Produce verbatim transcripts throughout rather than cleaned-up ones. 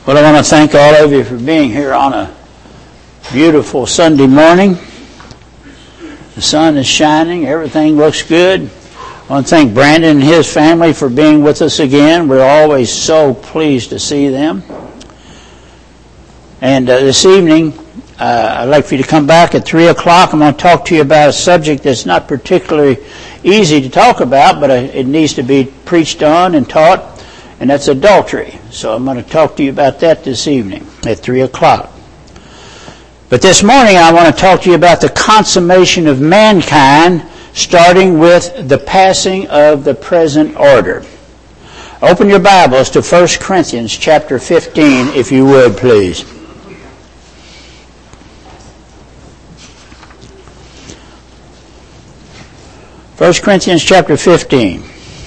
Well, I want to thank all of you for being here on a beautiful Sunday morning. The sun is shining. Everything looks good. I want to thank Brandon and his family for being with us again. We're always so pleased to see them. And uh, this evening, uh, I'd like for you to come back at three o'clock. I'm going to talk to you about a subject that's not particularly easy to talk about, but uh, it needs to be preached on and taught. And that's adultery. So I'm going to talk to you about that this evening at three o'clock. But this morning I want to talk to you about the consummation of mankind, starting with the passing of the present order. Open your Bibles to First Corinthians chapter fifteen, if you would, please. First Corinthians chapter fifteen.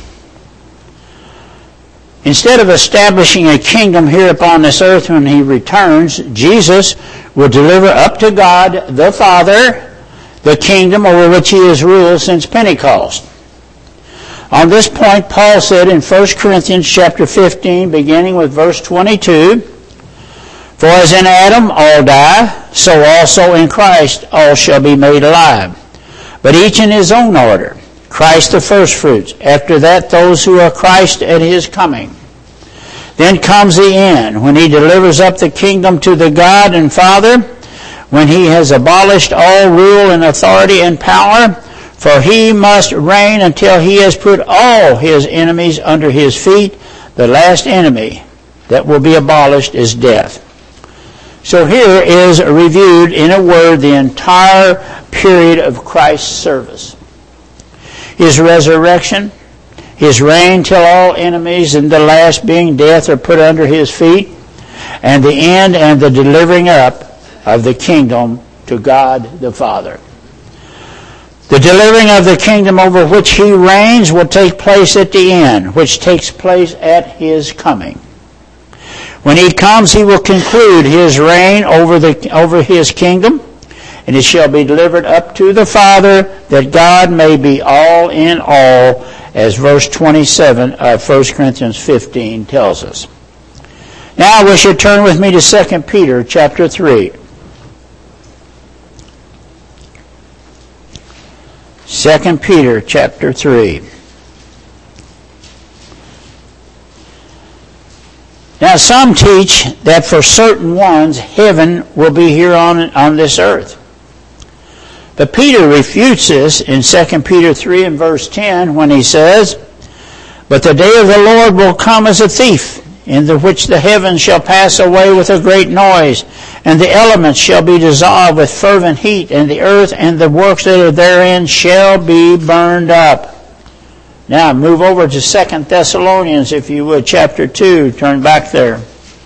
Instead of establishing a kingdom here upon this earth when he returns, Jesus will deliver up to God the Father the kingdom over which he has ruled since Pentecost. On this point, Paul said in First Corinthians chapter fifteen, beginning with verse twenty-two, "For as in Adam all die, so also in Christ all shall be made alive, but each in his own order. Christ the firstfruits, after that those who are Christ at his coming. Then comes the end, when he delivers up the kingdom to the God and Father, when he has abolished all rule and authority and power, for he must reign until he has put all his enemies under his feet. The last enemy that will be abolished is death." So here is reviewed in a word the entire period of Christ's service. His resurrection, his reign till all enemies, and the last being death, are put under his feet, and the end and the delivering up of the kingdom to God the Father. The delivering of the kingdom over which he reigns will take place at the end, which takes place at his coming. When he comes, he will conclude his reign over the over his kingdom, and it shall be delivered up to the Father, that God may be all in all, as verse twenty-seven of First Corinthians fifteen tells us. Now we should turn with me to Second Peter chapter three. Second Peter chapter three. Now some teach that for certain ones heaven will be here on, on this earth. But Peter refutes this in Second Peter three and verse ten when he says, "But the day of the Lord will come as a thief, in the which the heavens shall pass away with a great noise, and the elements shall be dissolved with fervent heat, and the earth and the works that are therein shall be burned up." Now move over to Second Thessalonians, if you would, chapter two. Turn back there.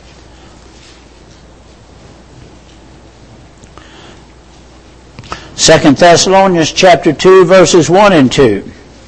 Second Thessalonians chapter two, verses one and two.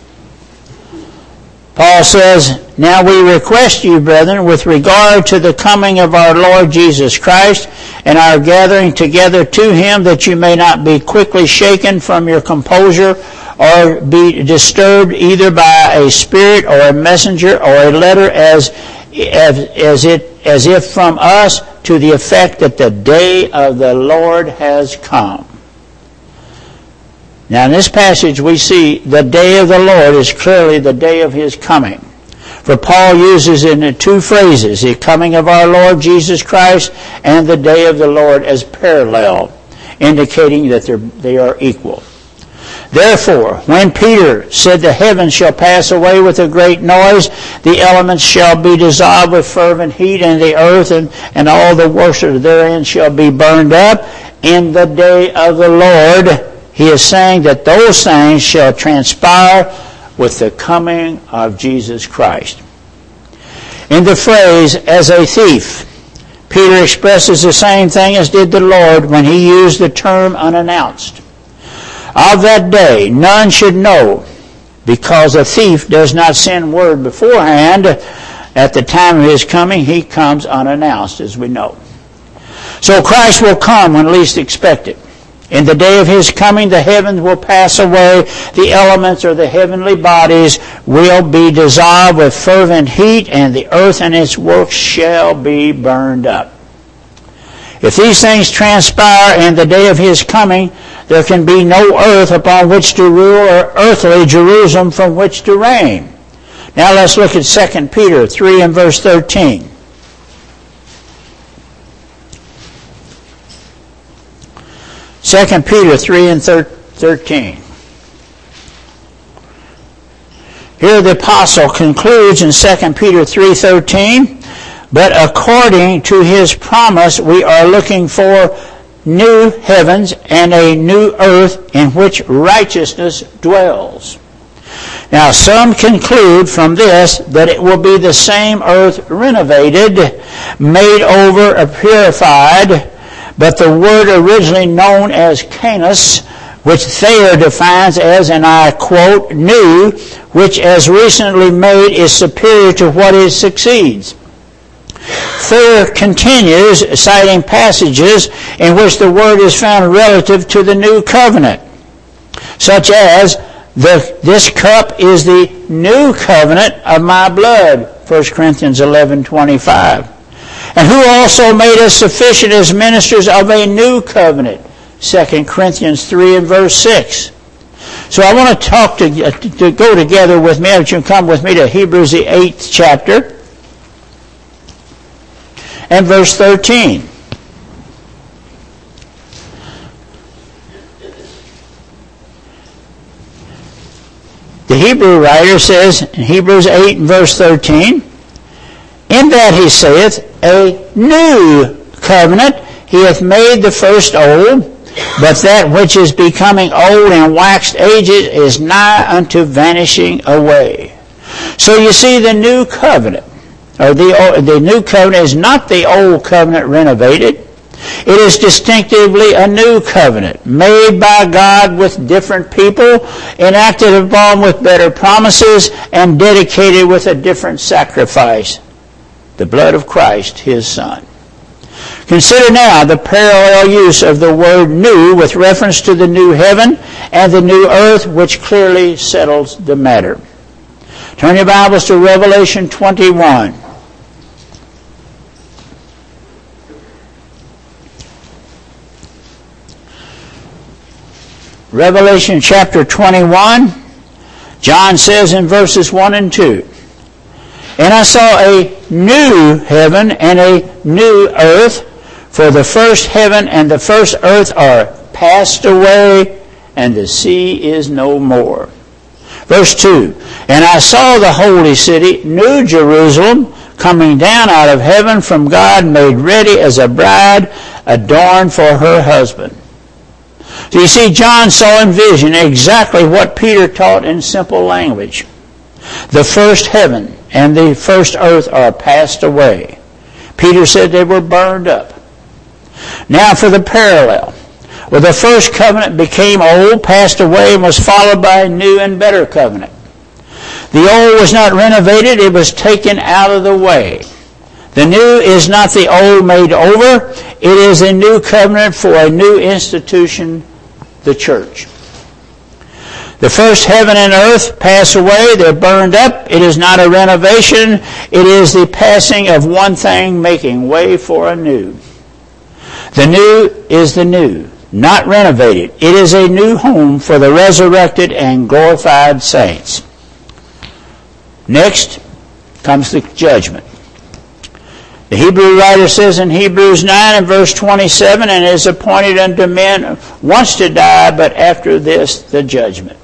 Paul says, "Now we request you, brethren, with regard to the coming of our Lord Jesus Christ and our gathering together to him, that you may not be quickly shaken from your composure, or be disturbed either by a spirit or a messenger or a letter as, as, as, it, as if from us, to the effect that the day of the Lord has come." Now in this passage we see the day of the Lord is clearly the day of his coming. For Paul uses in two phrases, the coming of our Lord Jesus Christ and the day of the Lord, as parallel, indicating that they are equal. "Therefore, when Peter said the heavens shall pass away with a great noise, the elements shall be dissolved with fervent heat, and the earth and, and all the works therein shall be burned up in the day of the Lord," he is saying that those things shall transpire with the coming of Jesus Christ. In the phrase, "as a thief," Peter expresses the same thing as did the Lord when he used the term unannounced. Of that day none should know, because a thief does not send word beforehand. At the time of his coming, he comes unannounced, as we know. So Christ will come when least expected. In the day of his coming, the heavens will pass away. The elements, or the heavenly bodies, will be dissolved with fervent heat, and the earth and its works shall be burned up. If these things transpire in the day of his coming, there can be no earth upon which to rule, or earthly Jerusalem from which to reign. Now let's look at Second Peter three and verse thirteen. Second Peter three and thirteen. Here the apostle concludes in Second Peter three thirteen, but according to his promise we are looking for new heavens and a new earth in which righteousness dwells. Now some conclude from this that it will be the same earth renovated, made over, or purified, but the word originally known as Canis, which Thayer defines as, and I quote, new, which as recently made is superior to what it succeeds. Thayer continues, citing passages in which the word is found relative to the new covenant, such as, the, this cup is the new covenant of my blood, First Corinthians eleven twenty-five. And who also made us sufficient as ministers of a new covenant, Second Corinthians three and verse six. So I want to talk to, uh, to go together with me, if you come with me to Hebrews the eighth chapter and verse thirteen. The Hebrew writer says in Hebrews eight and verse thirteen, in that he saith, a new covenant he hath made the first old, but that which is becoming old and waxed aged is nigh unto vanishing away. So you see, the new covenant, or the, the new covenant is not the old covenant renovated. It is distinctively a new covenant, made by God with different people, enacted upon with better promises, and dedicated with a different sacrifice, the blood of Christ, his Son. Consider now the parallel use of the word new with reference to the new heaven and the new earth, which clearly settles the matter. Turn your Bibles to Revelation twenty-one. Revelation chapter twenty-one, John says in verses one and two, and I saw a new heaven and a new earth, for the first heaven and the first earth are passed away, and the sea is no more. Verse two, and I saw the holy city, New Jerusalem, coming down out of heaven from God, made ready as a bride adorned for her husband. So you see, John saw in vision exactly what Peter taught in simple language. The first heaven and the first earth are passed away. Peter said they were burned up. Now for the parallel. Well, the first covenant became old, passed away, and was followed by a new and better covenant. The old was not renovated, it was taken out of the way. The new is not the old made over, it is a new covenant for a new institution, the church. The first heaven and earth pass away, they're burned up. It is not a renovation, it is the passing of one thing, making way for a new. The new is the new, not renovated. It is a new home for the resurrected and glorified saints. Next comes the judgment. The Hebrew writer says in Hebrews nine and verse twenty-seven, and it is appointed unto men once to die, but after this the judgment.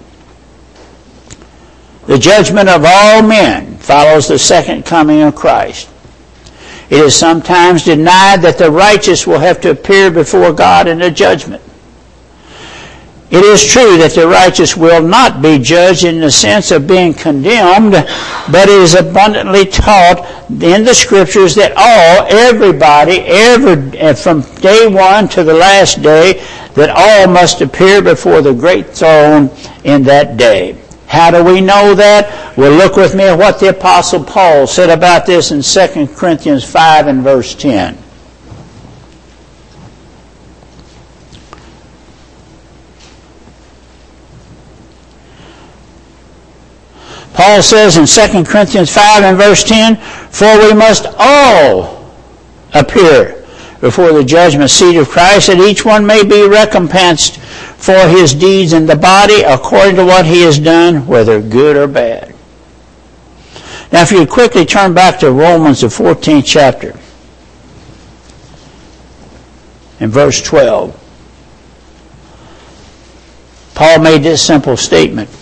The judgment of all men follows the second coming of Christ. It is sometimes denied that the righteous will have to appear before God in a judgment. It is true that the righteous will not be judged in the sense of being condemned, but it is abundantly taught in the Scriptures that all, everybody, every, from day one to the last day, that all must appear before the great throne in that day. How do we know that? Well, look with me at what the Apostle Paul said about this in Second Corinthians five and verse ten. Paul says in Second Corinthians five and verse ten, for we must all appear before the judgment seat of Christ, that each one may be recompensed for his deeds in the body according to what he has done, whether good or bad. Now if you would quickly turn back to Romans, the fourteenth chapter, in verse twelve. Paul made this simple statement.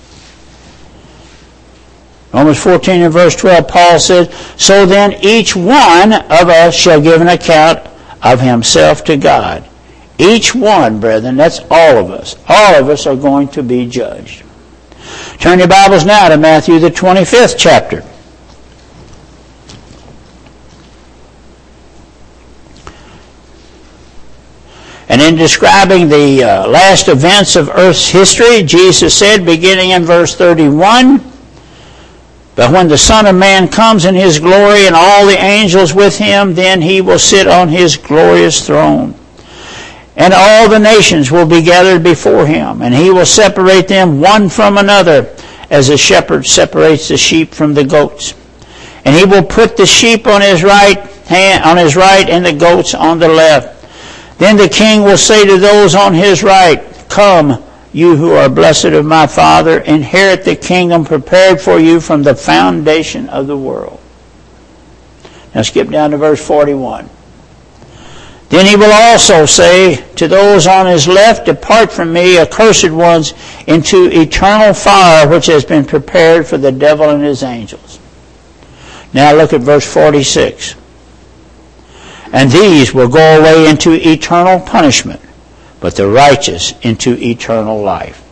Romans fourteen and verse twelve, Paul said, so then each one of us shall give an account of himself to God. Each one, brethren, that's all of us. All of us are going to be judged. Turn your Bibles now to Matthew, the twenty-fifth chapter. And in describing the uh, last events of earth's history, Jesus said, beginning in verse thirty-one, but when the Son of Man comes in his glory and all the angels with him, then he will sit on his glorious throne. And all the nations will be gathered before him, and he will separate them one from another, as a shepherd separates the sheep from the goats. And he will put the sheep on his right hand, on his right, and the goats on the left. Then the king will say to those on his right, come, you who are blessed of my Father, inherit the kingdom prepared for you from the foundation of the world. Now skip down to verse forty-one. Then he will also say to those on his left, depart from me, accursed ones, into eternal fire, which has been prepared for the devil and his angels. Now look at verse forty-six. And these will go away into eternal punishment, but the righteous into eternal life.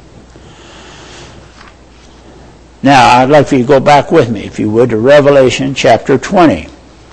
Now, I'd like for you to go back with me, if you would, to Revelation chapter twenty.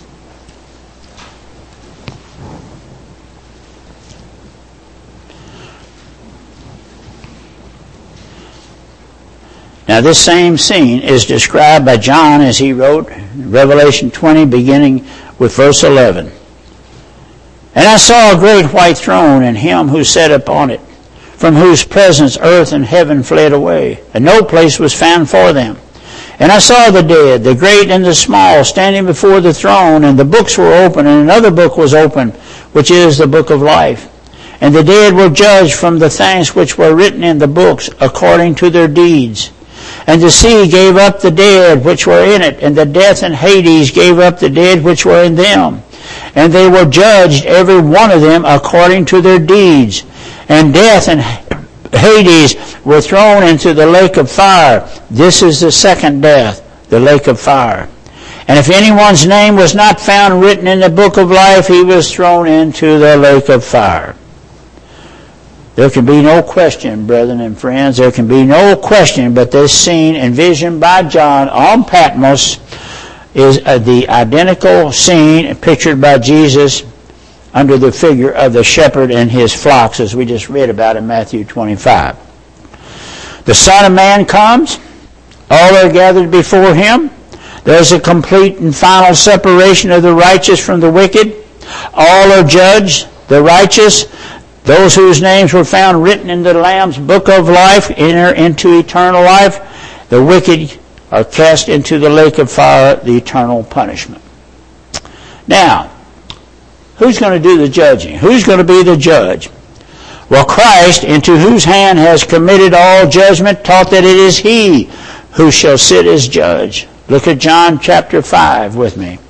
Now, this same scene is described by John as he wrote Revelation twenty, beginning with verse eleven. And I saw a great white throne, and him who sat upon it, from whose presence earth and heaven fled away, and no place was found for them. And I saw the dead, the great and the small, standing before the throne, and the books were open, and another book was open, which is the book of life. And the dead were judged from the things which were written in the books, according to their deeds. And the sea gave up the dead which were in it, and the death and Hades gave up the dead which were in them. And they were judged, every one of them, according to their deeds. And death and Hades were thrown into the lake of fire. This is the second death, the lake of fire. And if anyone's name was not found written in the book of life, he was thrown into the lake of fire. There can be no question, brethren and friends, there can be no question but this scene envisioned by John on Patmos is the identical scene pictured by Jesus under the figure of the shepherd and his flocks, as we just read about in Matthew twenty-five. The Son of Man comes, all are gathered before him. There's a complete and final separation of the righteous from the wicked. All are judged. The righteous, those whose names were found written in the Lamb's book of life, enter into eternal life. The wicked are cast into the lake of fire, the eternal punishment. Now, who's going to do the judging? Who's going to be the judge? Well, Christ, into whose hand has committed all judgment, taught that it is he who shall sit as judge. Look at John chapter five with me.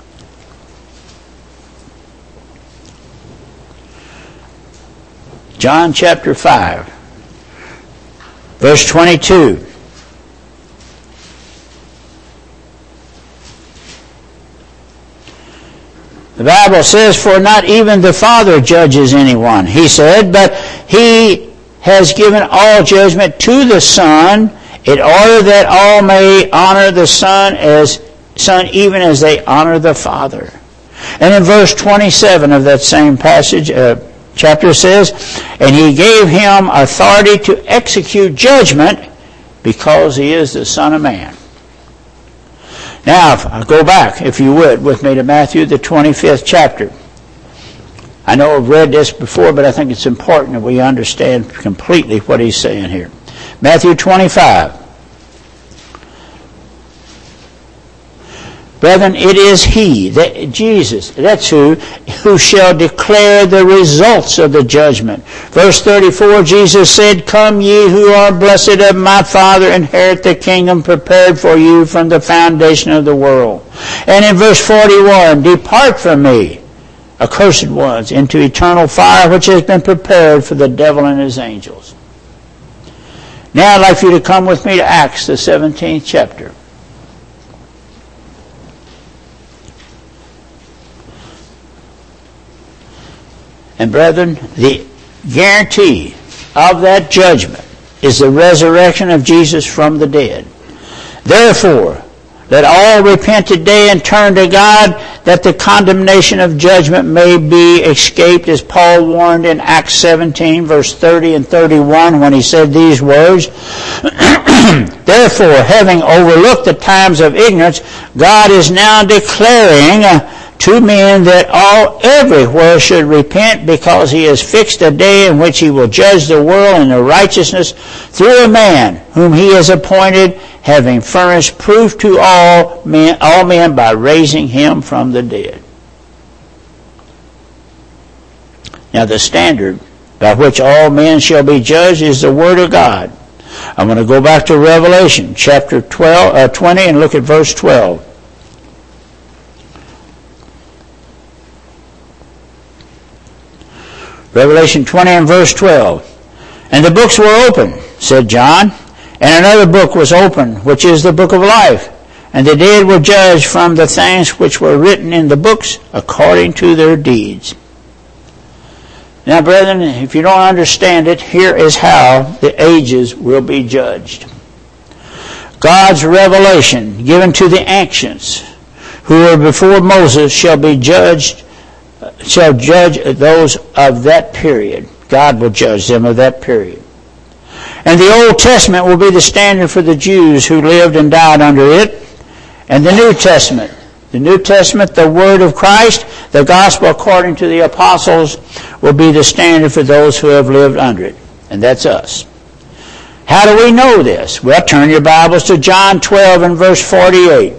John chapter five, verse twenty-two. The Bible says, for not even the Father judges anyone, he said, but he has given all judgment to the Son, in order that all may honor the Son as Son, even as they honor the Father. And in verse twenty-seven of that same passage, uh, chapter says, and he gave him authority to execute judgment because he is the Son of Man. Now, if I go back, if you would, with me to Matthew, the twenty-fifth chapter. I know I've read this before, but I think it's important that we understand completely what he's saying here. Matthew twenty-five. Brethren, it is He, that, Jesus, that's who, who shall declare the results of the judgment. Verse thirty-four, Jesus said, "Come ye who are blessed of my Father, inherit the kingdom prepared for you from the foundation of the world." And in verse forty-one, "Depart from me, accursed ones, into eternal fire, which has been prepared for the devil and his angels." Now I'd like for you to come with me to Acts, the seventeenth chapter. And brethren, the guarantee of that judgment is the resurrection of Jesus from the dead. Therefore, let all repent today and turn to God, that the condemnation of judgment may be escaped, as Paul warned in Acts seventeen, verse thirty and thirty-one, when he said these words, "Therefore, having overlooked the times of ignorance, God is now declaring uh, to men that all everywhere should repent, because he has fixed a day in which he will judge the world in the righteousness through a man whom he has appointed, having furnished proof to all men, all men by raising him from the dead." Now the standard by which all men shall be judged is the Word of God. I'm going to go back to Revelation chapter twelve, uh, twenty and look at verse twelve. Revelation twenty and verse twelve. "And the books were open," said John, "and another book was opened, which is the book of life. And the dead were judged from the things which were written in the books according to their deeds." Now, brethren, if you don't understand it, here is how the ages will be judged. God's revelation given to the ancients who were before Moses shall be judged shall judge those of that period. God will judge them of that period. And the Old Testament will be the standard for the Jews who lived and died under it. And the New Testament, the New Testament, the Word of Christ, the Gospel according to the apostles, will be the standard for those who have lived under it. And that's us. How do we know this? Well, turn your Bibles to John twelve and verse forty-eight.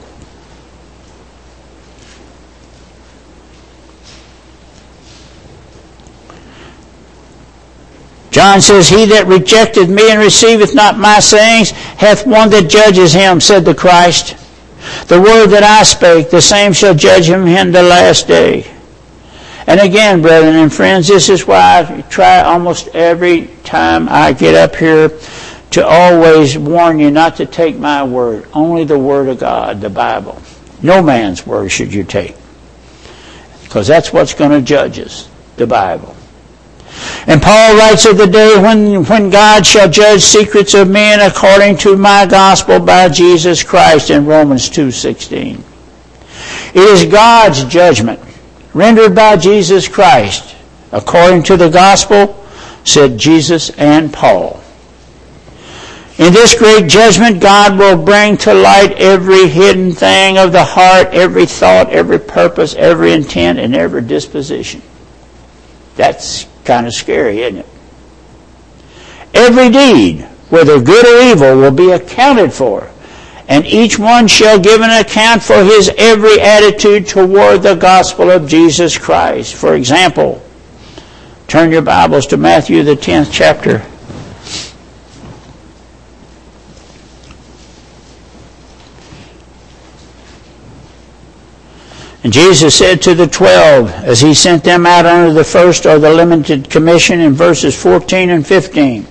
John says, "He that rejecteth me and receiveth not my sayings hath one that judges him," said the Christ. "The word that I spake, the same shall judge him in the last day." And again, brethren and friends, this is why I try almost every time I get up here to always warn you not to take my word, only the Word of God, the Bible. No man's word should you take, because that's what's going to judge us, the Bible. And Paul writes of the day when, when God shall judge secrets of men according to my gospel by Jesus Christ in Romans two sixteen. It is God's judgment rendered by Jesus Christ according to the gospel, said Jesus and Paul. In this great judgment, God will bring to light every hidden thing of the heart, every thought, every purpose, every intent, and every disposition. That's kind of scary, isn't it? Every deed, whether good or evil, will be accounted for, and each one shall give an account for his every attitude toward the gospel of Jesus Christ. For example, turn your Bibles to Matthew, the tenth chapter. And Jesus said to the twelve, as he sent them out under the first or the limited commission, in verses fourteen and fifteen,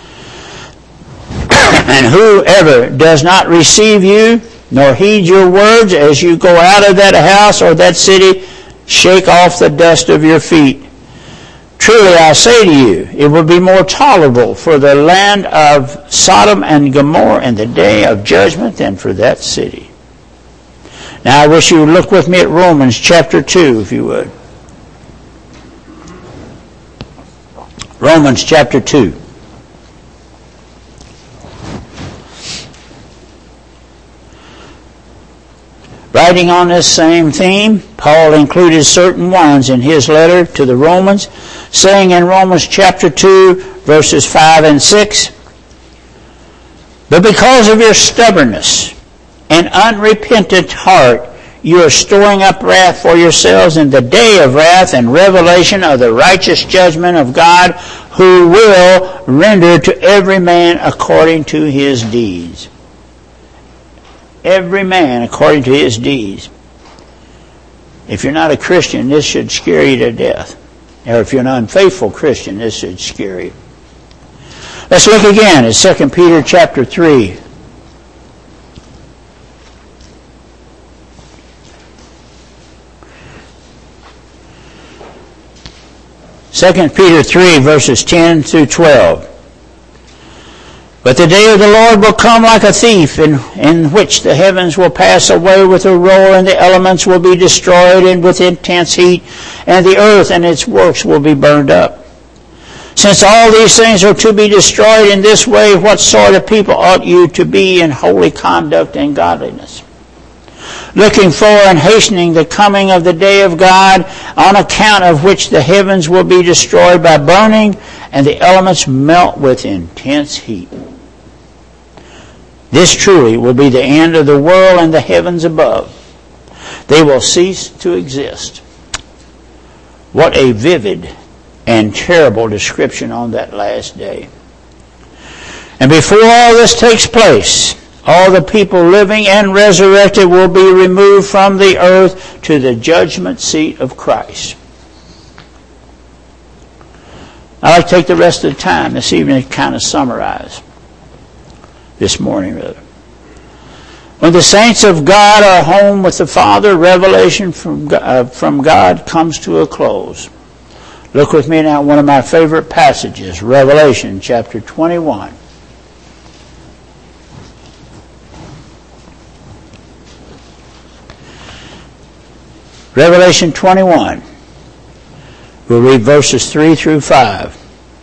"And whoever does not receive you, nor heed your words, as you go out of that house or that city, shake off the dust of your feet. Truly I say to you, it will be more tolerable for the land of Sodom and Gomorrah in the day of judgment than for that city." Now I wish you would look with me at Romans chapter two, if you would. Romans chapter two. Writing on this same theme, Paul included certain ones in his letter to the Romans, saying in Romans chapter two, verses five and six, "But because of your stubbornness an unrepentant heart, you are storing up wrath for yourselves in the day of wrath and revelation of the righteous judgment of God, who will render to every man according to his deeds. Every man according to his deeds. If you're not a Christian, this should scare you to death. Or if you're an unfaithful Christian, this should scare you. Let's look again at Second Peter chapter three. Second Peter three, verses ten through twelve. But the day of the Lord will come like a thief, in, in which the heavens will pass away with a roar, and the elements will be destroyed and with intense heat, and the earth and its works will be burned up. Since all these things are to be destroyed in this way, what sort of people ought you to be in holy conduct and godliness? Looking for and hastening the coming of the day of God, on account of which the heavens will be destroyed by burning, and the elements melt with intense heat. This truly will be the end of the world and the heavens above. They will cease to exist. What a vivid and terrible description on that last day. And before all this takes place, all the people living and resurrected will be removed from the earth to the judgment seat of Christ. I'd like to take the rest of the time this evening to kind of summarize. This morning, rather. When the saints of God are home with the Father, revelation from God, uh, from God comes to a close. Look with me now at one of my favorite passages, Revelation chapter twenty-one. Revelation twenty-one. We'll read verses three through five.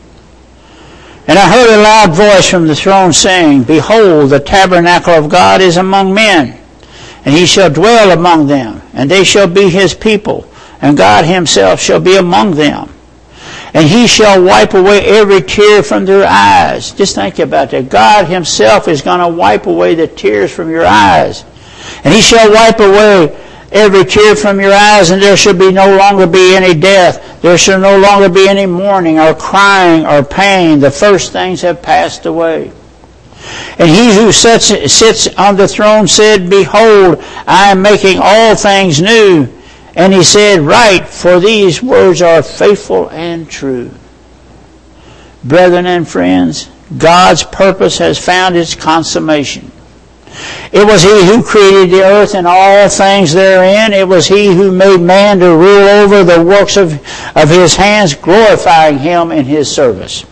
And I heard a loud voice from the throne saying, Behold, the tabernacle of God is among men, and he shall dwell among them, and they shall be his people, and God himself shall be among them. And he shall wipe away every tear from their eyes. Just think about that. God himself is going to wipe away the tears from your eyes. And he shall wipe away every tear from your eyes, and there shall be no longer be any death. There shall no longer be any mourning or crying or pain. The first things have passed away. And he who sits, sits on the throne said, Behold, I am making all things new. And he said, Write, for these words are faithful and true. Brethren and friends, God's purpose has found its consummation. It was he who created the earth and all things therein. It was he who made man to rule over the works of, of his hands, glorifying him in his service.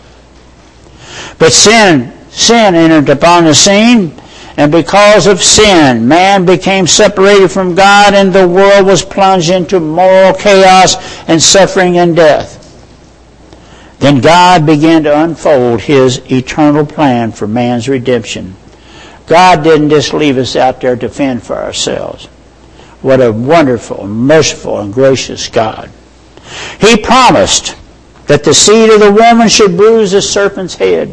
But sin, sin entered upon the scene, and because of sin, man became separated from God, and the world was plunged into moral chaos and suffering and death. Then God began to unfold his eternal plan for man's redemption. God didn't just leave us out there to fend for ourselves. What a wonderful, merciful, and gracious God. He promised that the seed of the woman should bruise the serpent's head.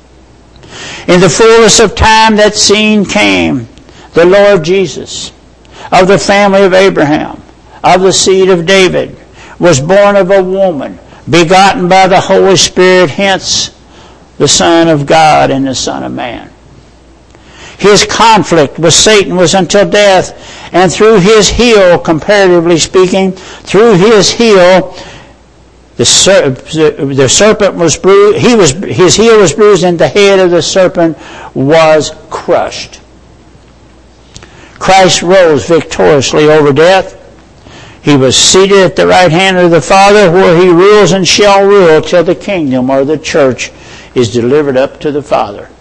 In the fullness of time, that scene came. The Lord Jesus, of the family of Abraham, of the seed of David, was born of a woman, begotten by the Holy Spirit, hence the Son of God and the Son of Man. His conflict with Satan was until death, and through his heel, comparatively speaking, through his heel, the, ser- the serpent was bruised. He was his heel was bruised, and the head of the serpent was crushed. Christ rose victoriously over death. He was seated at the right hand of the Father, where he rules and shall rule till the kingdom or the church is delivered up to the Father.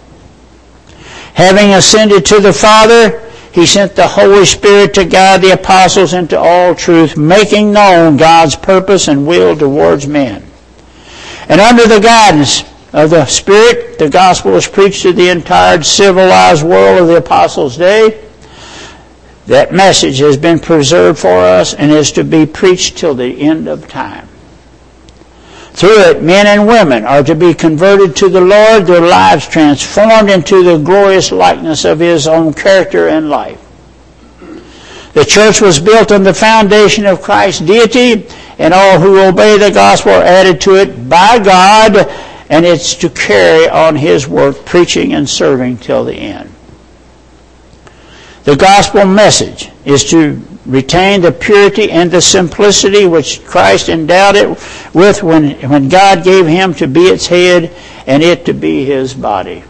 Having ascended to the Father, he sent the Holy Spirit to guide the apostles into all truth, making known God's purpose and will towards men. And under the guidance of the Spirit, the gospel was preached to the entire civilized world of the apostles' day. That message has been preserved for us and is to be preached till the end of time. Through it, men and women are to be converted to the Lord, their lives transformed into the glorious likeness of His own character and life. The church was built on the foundation of Christ's deity, and all who obey the gospel are added to it by God, and it's to carry on His work, preaching and serving till the end. The gospel message is to retain the purity and the simplicity which Christ endowed it with when, when God gave Him to be its head and it to be His body.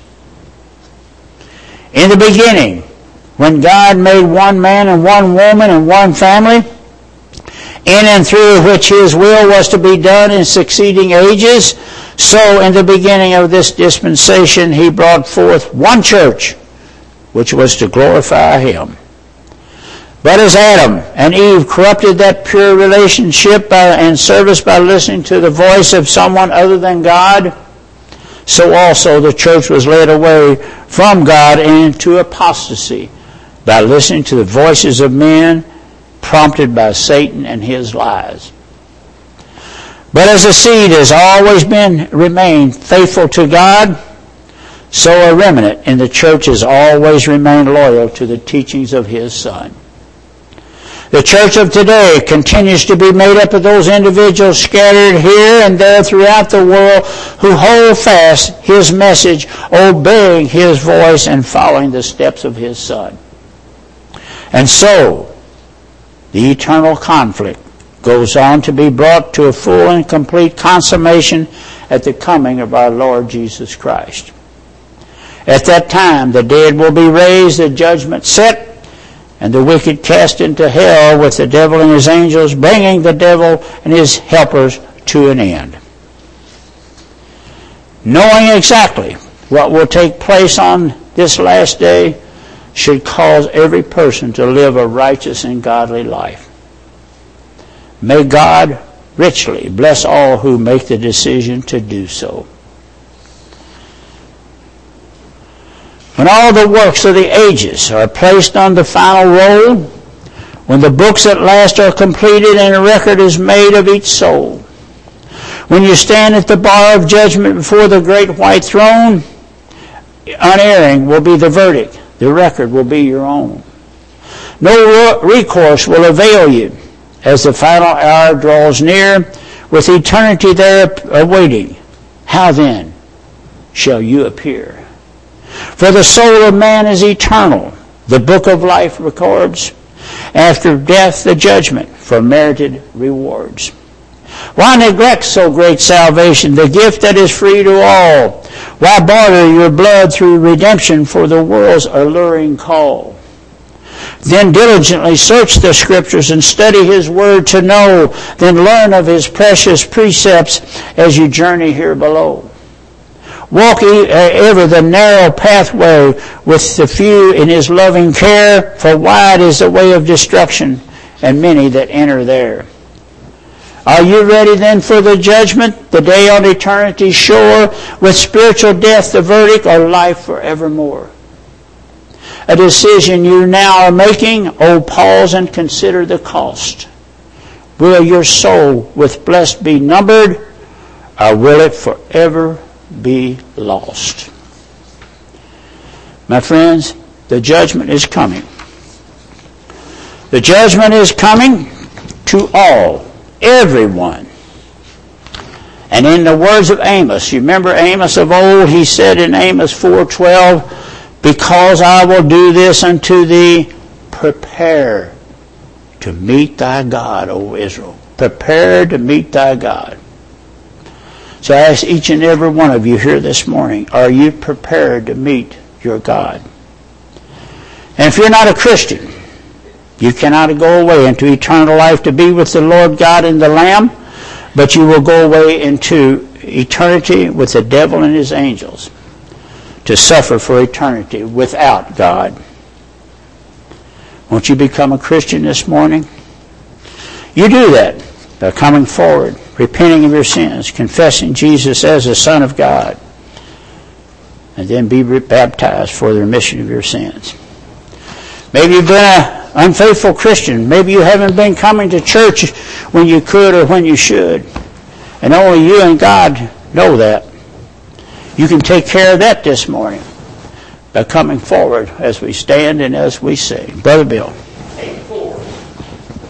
In the beginning, when God made one man and one woman and one family, in and through which His will was to be done in succeeding ages, so in the beginning of this dispensation He brought forth one church, which was to glorify Him. But as Adam and Eve corrupted that pure relationship by, and service by listening to the voice of someone other than God, so also the church was led away from God into apostasy by listening to the voices of men prompted by Satan and his lies. But as the seed has always been remained faithful to God, so a remnant in the church has always remained loyal to the teachings of His Son. The church of today continues to be made up of those individuals scattered here and there throughout the world who hold fast His message, obeying His voice and following the steps of His Son. And so, the eternal conflict goes on to be brought to a full and complete consummation at the coming of our Lord Jesus Christ. At that time, the dead will be raised, the judgment set, and the wicked cast into hell with the devil and his angels, bringing the devil and his helpers to an end. Knowing exactly what will take place on this last day should cause every person to live a righteous and godly life. May God richly bless all who make the decision to do so. When all the works of the ages are placed on the final roll, when the books at last are completed and a record is made of each soul, when you stand at the bar of judgment before the great white throne, unerring will be the verdict. The record will be your own. No recourse will avail you as the final hour draws near, with eternity there awaiting. How then shall you appear? For the soul of man is eternal, the book of life records. After death, the judgment for merited rewards. Why neglect so great salvation, the gift that is free to all? Why barter your blood through redemption for the world's alluring call? Then diligently search the Scriptures and study His Word to know. Then learn of His precious precepts as you journey here below. Walk ever the narrow pathway with the few in His loving care, for wide is the way of destruction, and many that enter there. Are you ready then for the judgment, the day on eternity's shore, with spiritual death the verdict, or life forevermore? A decision you now are making, oh, pause and consider the cost. Will your soul with blessed be numbered, or will it forever be lost? My friends, the judgment is coming. The judgment is coming to all, everyone. And in the words of Amos, you remember Amos of old, he said in Amos four twelve, because I will do this unto thee, prepare to meet thy God, O Israel. Prepare to meet thy God. So I ask each and every one of you here this morning, are you prepared to meet your God? And if you're not a Christian, you cannot go away into eternal life to be with the Lord God and the Lamb, but you will go away into eternity with the devil and his angels to suffer for eternity without God. Won't you become a Christian this morning? You do that by coming forward, repenting of your sins, confessing Jesus as the Son of God, and then be baptized for the remission of your sins. Maybe you've been an unfaithful Christian. Maybe you haven't been coming to church when you could or when you should. And only you and God know that. You can take care of that this morning by coming forward as we stand and as we sing. Brother Bill.